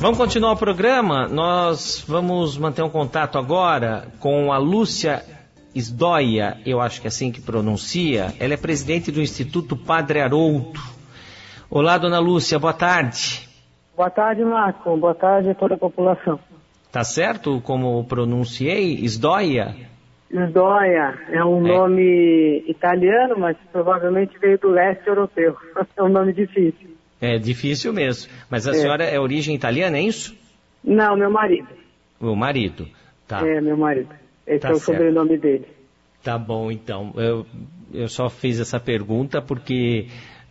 Vamos continuar o programa. Nós vamos manter um contato agora com a Lúcia Isdoia, eu acho que é assim que pronuncia. Ela é presidente do Instituto Padre Haroldo. Olá, dona Lúcia, boa tarde. Boa tarde, Marco. Boa tarde a toda a população. Tá certo como pronunciei? Isdoia? Isdoia é um nome italiano, mas provavelmente veio do leste europeu. É um nome difícil. É difícil mesmo. Mas a senhora é origem italiana, é isso? Não, meu marido. O marido, tá. É, meu marido. Esse Tá é o certo. sobrenome dele. Tá bom, então. Eu só fiz essa pergunta porque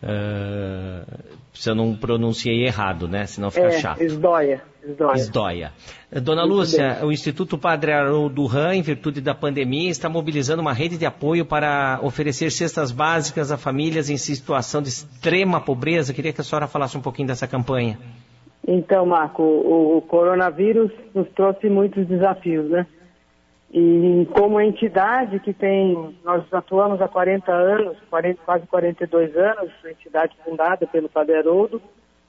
se eu não pronunciei errado, né? Senão fica chato. Isdoia. Isdoia. Dona Muito Lúcia, bem. o Instituto Padre Haroldo Ram, em virtude da pandemia, está mobilizando uma rede de apoio para oferecer cestas básicas a famílias em situação de extrema pobreza. Queria que a senhora falasse um pouquinho dessa campanha. Então, Marco, o coronavírus nos trouxe muitos desafios, né? E como entidade que nós atuamos há 40 anos, quase 42 anos, entidade fundada pelo Padre Haroldo,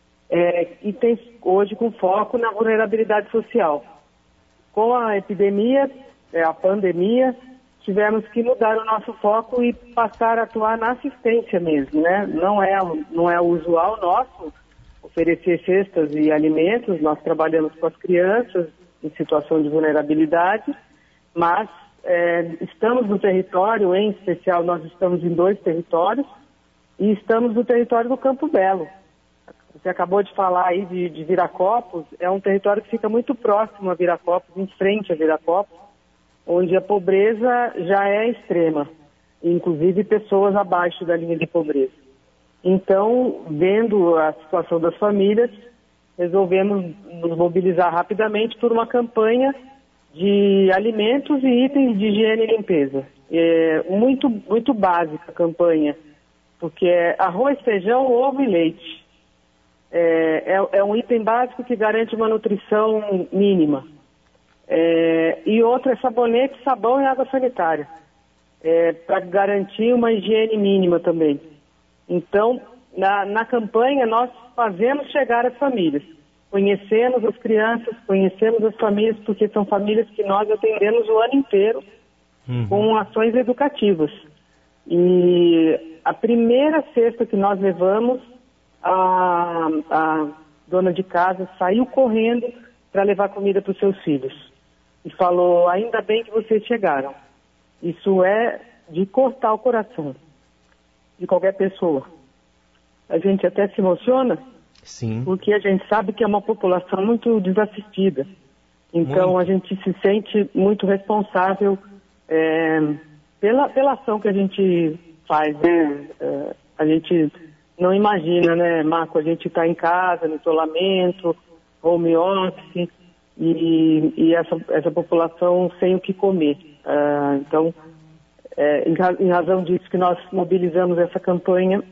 e tem hoje com foco na vulnerabilidade social. Com a epidemia, a pandemia, tivemos que mudar o nosso foco e passar a atuar na assistência mesmo, né? Não é o usual nosso oferecer cestas e alimentos, nós trabalhamos com as crianças em situação de vulnerabilidade, mas estamos no território, em especial nós estamos em 2 territórios, e estamos no território do Campo Belo. Você acabou de falar aí de Viracopos, é um território que fica muito próximo a Viracopos, em frente a Viracopos, onde a pobreza já é extrema, inclusive pessoas abaixo da linha de pobreza. Então, vendo a situação das famílias, resolvemos nos mobilizar rapidamente por uma campanha de alimentos e itens de higiene e limpeza. Muito, muito básica a campanha, porque é arroz, feijão, ovo e leite. É um item básico que garante uma nutrição mínima. E outro é sabonete, sabão e água sanitária, para garantir uma higiene mínima também. Então, na campanha, nós fazemos chegar às famílias. Conhecemos as crianças, conhecemos as famílias, porque são famílias que nós atendemos o ano inteiro com ações educativas. E a primeira cesta que nós levamos, a dona de casa saiu correndo para levar comida para os seus filhos. E falou, ainda bem que vocês chegaram. Isso é de cortar o coração de qualquer pessoa. A gente até se emociona, Sim. porque a gente sabe que é uma população muito desassistida. Então, a gente se sente muito responsável pela ação que a gente faz, né? A gente não imagina, né, Marco? A gente está em casa, no isolamento, home office, e essa população sem o que comer. Então, em razão disso que nós mobilizamos essa campanha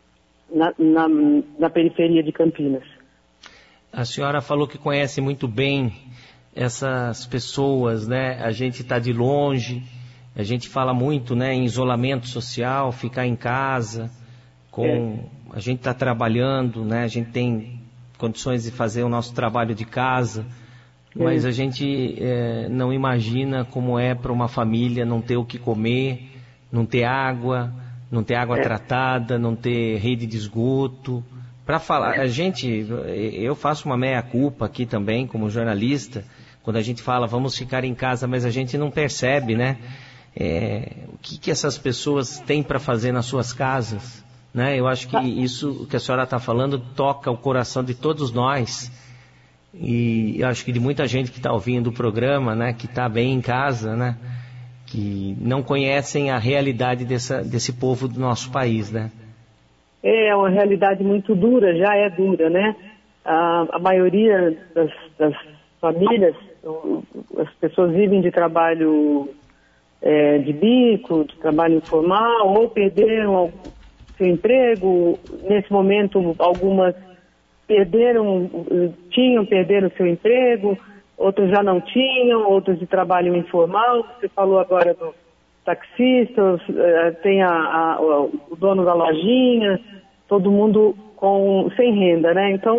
na periferia de Campinas. A senhora falou que conhece muito bem essas pessoas, né? A gente está de longe, a gente fala muito, né, em isolamento social, ficar em casa, a gente está trabalhando, né? A gente tem condições de fazer o nosso trabalho de casa, mas a gente não imagina como é para uma família não ter o que comer, não ter água tratada, não ter rede de esgoto. Para falar, eu faço uma meia-culpa aqui também como jornalista, quando a gente fala vamos ficar em casa, mas a gente não percebe, né? O que essas pessoas têm para fazer nas suas casas, né? Eu acho que isso que a senhora está falando toca o coração de todos nós, e eu acho que de muita gente que está ouvindo o programa, né, que está bem em casa, né, que não conhecem a realidade desse povo do nosso país, né? É uma realidade muito dura, já é dura, né? A maioria das famílias, as pessoas vivem de trabalho de bico, de trabalho informal, ou perderam seu emprego. Nesse momento, algumas perderam seu emprego, outros já não tinham, outros de trabalho informal. Você falou agora do taxista, tem o dono da lojinha, todo mundo sem renda, né? Então,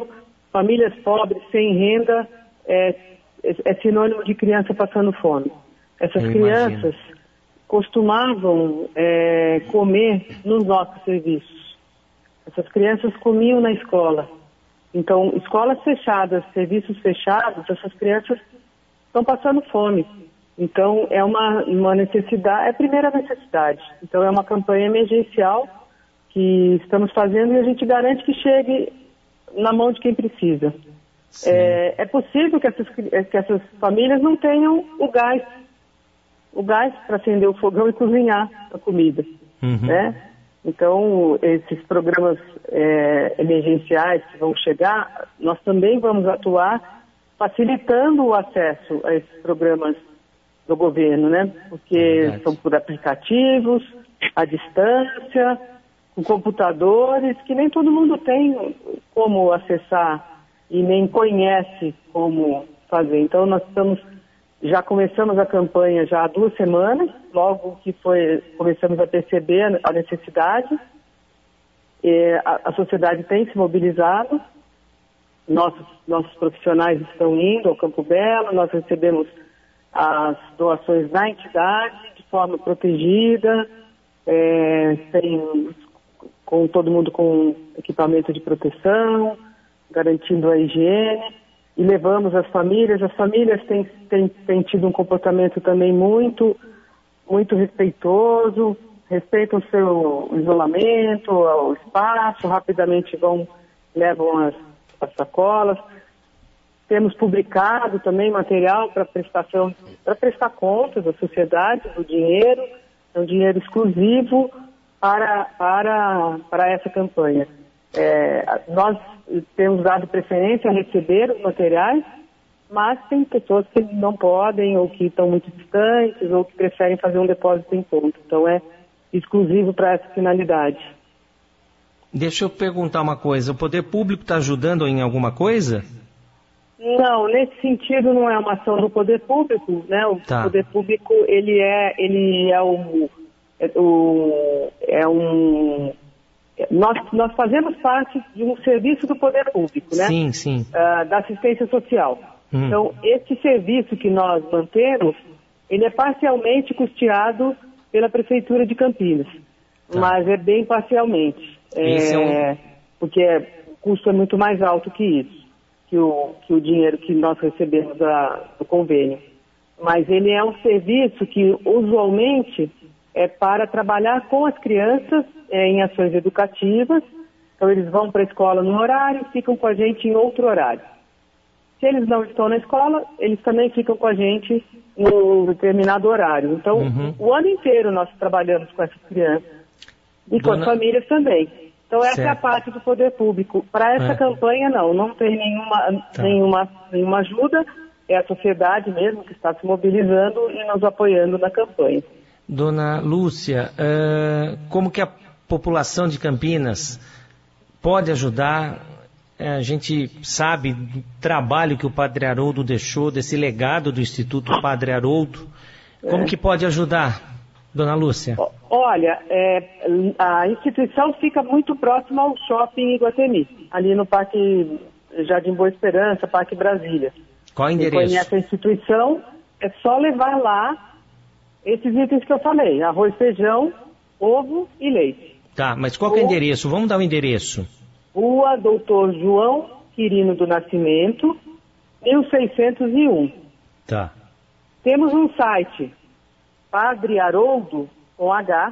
famílias pobres, sem renda, é sinônimo de criança passando fome. Essas crianças costumavam comer nos nossos serviços. Essas crianças comiam na escola. Então, escolas fechadas, serviços fechados, essas crianças estão passando fome. Então, é uma necessidade, é a primeira necessidade. Então, é uma campanha emergencial que estamos fazendo e a gente garante que chegue na mão de quem precisa. É possível que essas famílias não tenham o gás para acender o fogão e cozinhar a comida, né? Então, esses programas emergenciais que vão chegar, nós também vamos atuar facilitando o acesso a esses programas do governo, né? Porque são por aplicativos, à distância, com computadores, que nem todo mundo tem como acessar e nem conhece como fazer. Então, nós já começamos a campanha já há 2 semanas, logo que começamos a perceber a necessidade. A sociedade tem se mobilizado, nossos profissionais estão indo ao Campo Belo, nós recebemos as doações da entidade de forma protegida, com todo mundo com equipamento de proteção, garantindo a higiene, e levamos as famílias têm tido um comportamento também muito, muito respeitoso, respeitam o seu isolamento, o espaço, rapidamente levam as sacolas. Temos publicado também material para prestar contas à sociedade do dinheiro, é um dinheiro exclusivo para essa campanha. Nós temos dado preferência a receber os materiais, mas tem pessoas que não podem, ou que estão muito distantes, ou que preferem fazer um depósito em conta. Então é exclusivo para essa finalidade. Deixa eu perguntar uma coisa, o poder público está ajudando em alguma coisa? Não, nesse sentido não é uma ação do poder público, né? O poder público, nós fazemos parte de um serviço do poder público, né? Sim, sim. Da assistência social. Então, esse serviço que nós mantemos, ele é parcialmente custeado pela Prefeitura de Campinas, mas é bem parcialmente, porque o custo é muito mais alto que isso, que o dinheiro que nós recebemos do convênio. Mas ele é um serviço que, usualmente, é para trabalhar com as crianças em ações educativas. Então, eles vão para a escola num horário e ficam com a gente em outro horário. Se eles não estão na escola, eles também ficam com a gente num determinado horário. Então, o ano inteiro nós trabalhamos com essas crianças e com as famílias também. Então, essa é a parte do poder público. Para essa campanha, não tem nenhuma ajuda. É a sociedade mesmo que está se mobilizando e nos apoiando na campanha. Dona Lúcia, como que a população de Campinas pode ajudar? A gente sabe do trabalho que o Padre Haroldo deixou, desse legado do Instituto Padre Haroldo. Como que pode ajudar, Dona Lúcia? Olha, a instituição fica muito próxima ao shopping Iguatemi, ali no Parque Jardim Boa Esperança, Parque Brasília. Qual o endereço? Quem conhece a instituição, é só levar lá esses itens que eu falei: arroz, feijão, ovo e leite. Tá, mas qual que é o endereço? Vamos dar o endereço. Rua Doutor João Quirino do Nascimento, 1601. Tá. Temos um site, Padre Haroldo, com H,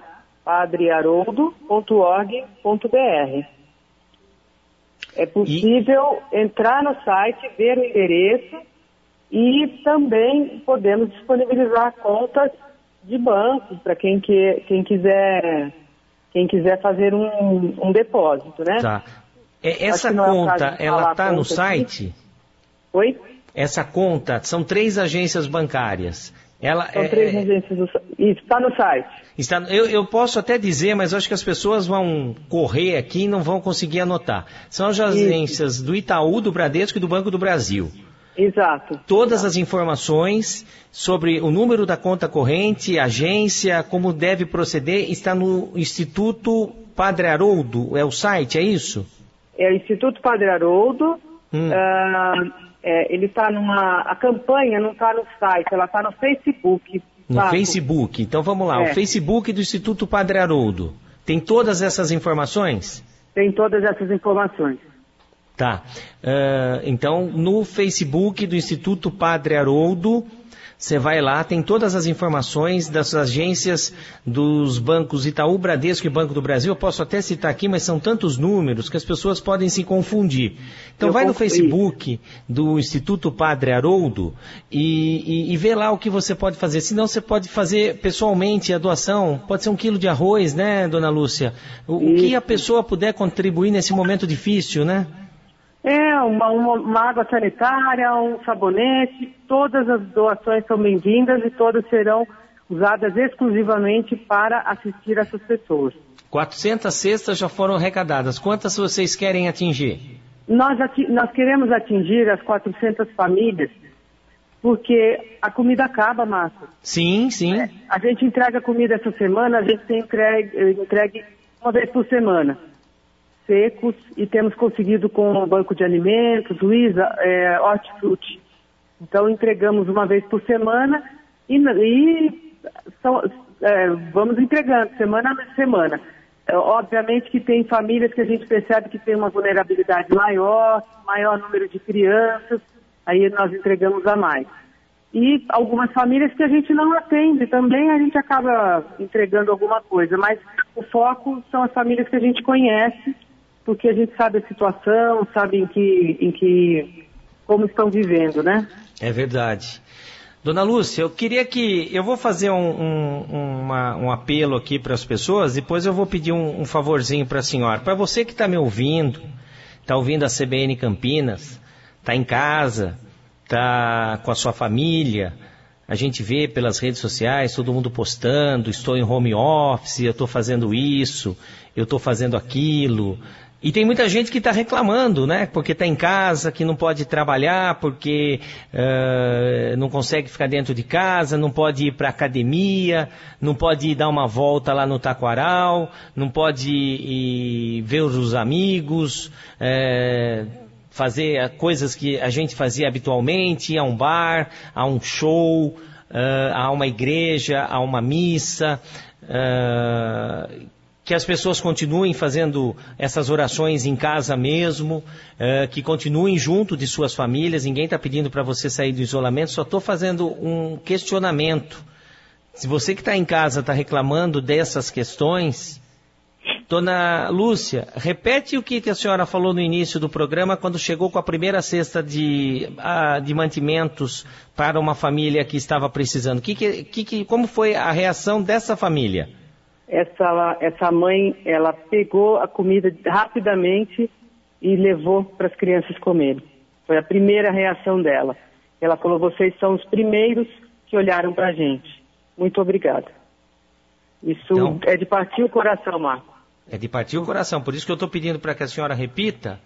padreharoldo.org.br. É possível entrar no site, ver o endereço, e também podemos disponibilizar contas de bancos para quem quiser fazer um depósito, né? Tá. Essa conta, ela está no site? Oi? Essa conta, são 3 agências bancárias. São 3 agências do site. Isso, está no site. Eu posso até dizer, mas eu acho que as pessoas vão correr aqui e não vão conseguir anotar. São as agências do Itaú, do Bradesco e do Banco do Brasil. Exato. Todas as informações sobre o número da conta corrente, agência, como deve proceder, está no Instituto Padre Haroldo, é o site, é isso? É o Instituto Padre Haroldo, Ele está a campanha não está no site, ela está no Facebook. No Facebook. Então vamos lá, o Facebook do Instituto Padre Haroldo. Tem todas essas informações? Tem todas essas informações. Tá. Então, no Facebook do Instituto Padre Haroldo, você vai lá, tem todas as informações das agências dos bancos Itaú, Bradesco e Banco do Brasil. Eu posso até citar aqui, mas são tantos números que as pessoas podem se confundir. Então vai no Facebook do Instituto Padre Haroldo e vê lá o que você pode fazer. Senão você pode fazer pessoalmente a doação. Pode ser 1 quilo de arroz, né, dona Lúcia? O que a pessoa puder contribuir nesse momento difícil, né? Uma água sanitária, um sabonete, todas as doações são bem-vindas e todas serão usadas exclusivamente para assistir essas pessoas. 400 cestas já foram arrecadadas. Quantas vocês querem atingir? Nós queremos atingir as 400 famílias, porque a comida acaba, Márcio. Sim. A gente entrega comida essa semana, a gente tem entregue uma vez por semana. Secos, e temos conseguido com o Banco de Alimentos, Luiza, Hortifruti. Então entregamos uma vez por semana vamos entregando semana a semana. Obviamente que tem famílias que a gente percebe que tem uma vulnerabilidade maior número de crianças, aí nós entregamos a mais. E algumas famílias que a gente não atende, também a gente acaba entregando alguma coisa, mas o foco são as famílias que a gente conhece, porque a gente sabe a situação, sabe como estão vivendo, né? É verdade. Dona Lúcia, eu vou fazer um apelo aqui para as pessoas, depois eu vou pedir um favorzinho para a senhora. Para você que está me ouvindo, está ouvindo a CBN Campinas, está em casa, está com a sua família, a gente vê pelas redes sociais, todo mundo postando, estou em home office, eu estou fazendo isso, eu estou fazendo aquilo. E tem muita gente que está reclamando, né? Porque está em casa, que não pode trabalhar, porque não consegue ficar dentro de casa, não pode ir para a academia, não pode ir dar uma volta lá no Taquaral, não pode ir ver os amigos, fazer coisas que a gente fazia habitualmente, ir a um bar, a um show, a uma igreja, a uma missa, que as pessoas continuem fazendo essas orações em casa mesmo, que continuem junto de suas famílias. Ninguém está pedindo para você sair do isolamento, só estou fazendo um questionamento. Se você que está em casa está reclamando dessas questões, dona Lúcia, repete o que a senhora falou no início do programa, quando chegou com a primeira cesta de mantimentos para uma família que estava precisando. Como foi a reação dessa família? Essa mãe, ela pegou a comida rapidamente e levou para as crianças comerem. Foi a primeira reação dela. Ela falou: vocês são os primeiros que olharam para a gente. Muito obrigada. Isso então, é de partir o coração, Marco. É de partir o coração. Por isso que eu estou pedindo para que a senhora repita,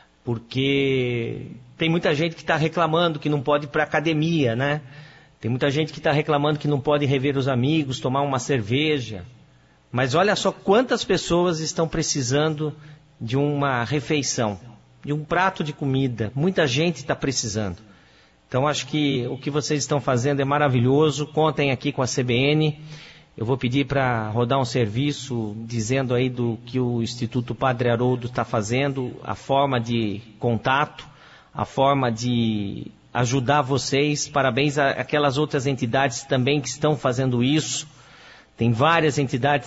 porque tem muita gente que está reclamando que não pode ir para a academia, né? Tem muita gente que está reclamando que não pode rever os amigos, tomar uma cerveja. Mas olha só quantas pessoas estão precisando de uma refeição, de um prato de comida. Muita gente está precisando. Então acho que o que vocês estão fazendo é maravilhoso. Contem aqui com a CBN. Eu vou pedir para rodar um serviço dizendo aí do que o Instituto Padre Haroldo está fazendo, a forma de contato, a forma de ajudar vocês. Parabéns àquelas outras entidades também que estão fazendo isso. Tem várias entidades,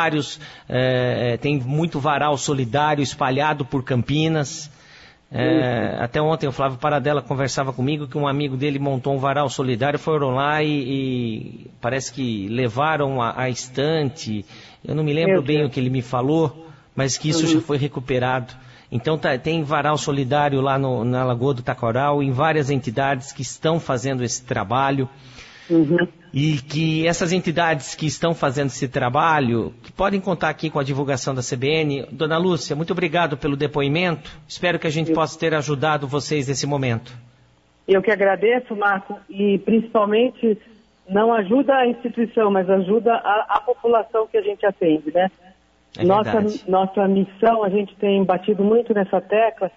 tem muito varal solidário espalhado por Campinas. Até ontem o Flávio Paradella conversava comigo que um amigo dele montou um varal solidário, foram lá e parece que levaram a estante. Eu não me lembro bem o que ele me falou, mas que isso já foi recuperado. Então tem varal solidário lá na Lagoa do Taquaral, em várias entidades que estão fazendo esse trabalho. E que essas entidades que estão fazendo esse trabalho, que podem contar aqui com a divulgação da CBN. Dona Lúcia, muito obrigado pelo depoimento. Espero que a gente possa ter ajudado vocês nesse momento. Eu que agradeço, Marco, e principalmente não ajuda a instituição, mas ajuda a população que a gente atende, né? Nossa missão, a gente tem batido muito nessa tecla,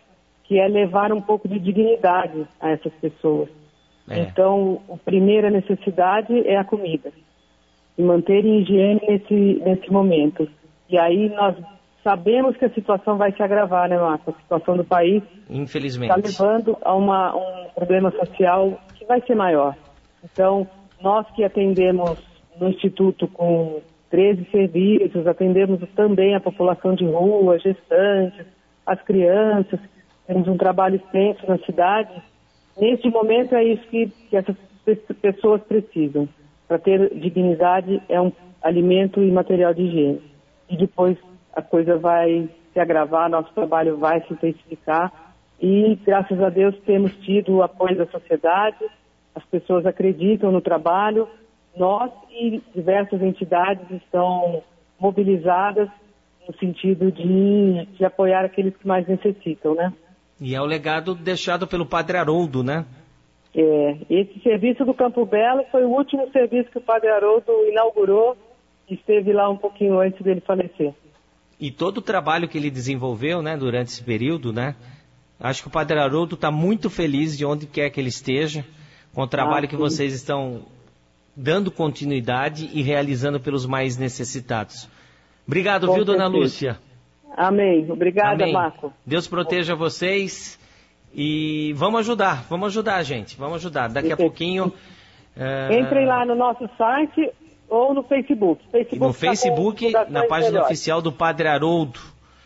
que é levar um pouco de dignidade a essas pessoas. Então, a primeira necessidade é a comida, e manter higiene nesse momento. E aí nós sabemos que a situação vai se agravar, né, Marco? A situação do país, infelizmente, está levando a um problema social que vai ser maior. Então, nós que atendemos no Instituto com 13 serviços, atendemos também a população de rua, gestantes, as crianças, temos um trabalho extenso na cidade. Neste momento é isso que essas pessoas precisam. Para ter dignidade é um alimento e material de higiene. E depois a coisa vai se agravar, nosso trabalho vai se intensificar e, graças a Deus, temos tido o apoio da sociedade, as pessoas acreditam no trabalho, nós e diversas entidades estão mobilizadas no sentido de apoiar aqueles que mais necessitam, né? E é o legado deixado pelo Padre Haroldo, né? Esse serviço do Campo Belo foi o último serviço que o Padre Haroldo inaugurou e esteve lá um pouquinho antes dele falecer. E todo o trabalho que ele desenvolveu, né, durante esse período, né? Acho que o Padre Haroldo está muito feliz de onde quer que ele esteja, com o trabalho que vocês estão dando continuidade e realizando pelos mais necessitados. Obrigado, viu, Dona Lúcia? Amém. Obrigada, Amém. Marco. Deus proteja vocês e vamos ajudar, gente. Vamos ajudar. Daqui a pouquinho... Entrem lá no nosso site ou no Facebook. No Facebook, na página oficial do Padre Haroldo.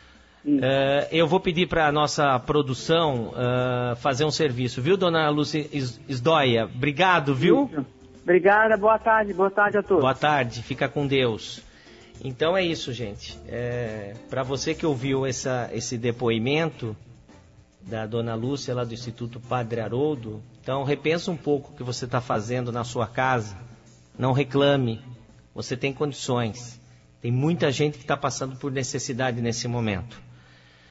Eu vou pedir para a nossa produção fazer um serviço, viu, Dona Lúcia Isdóia? Obrigado, viu? Isso. Obrigada, boa tarde a todos. Boa tarde, fica com Deus. Então é isso, gente. Para você que ouviu esse depoimento da Dona Lúcia, lá do Instituto Padre Haroldo, então repensa um pouco o que você está fazendo na sua casa. Não reclame, você tem condições. Tem muita gente que está passando por necessidade nesse momento.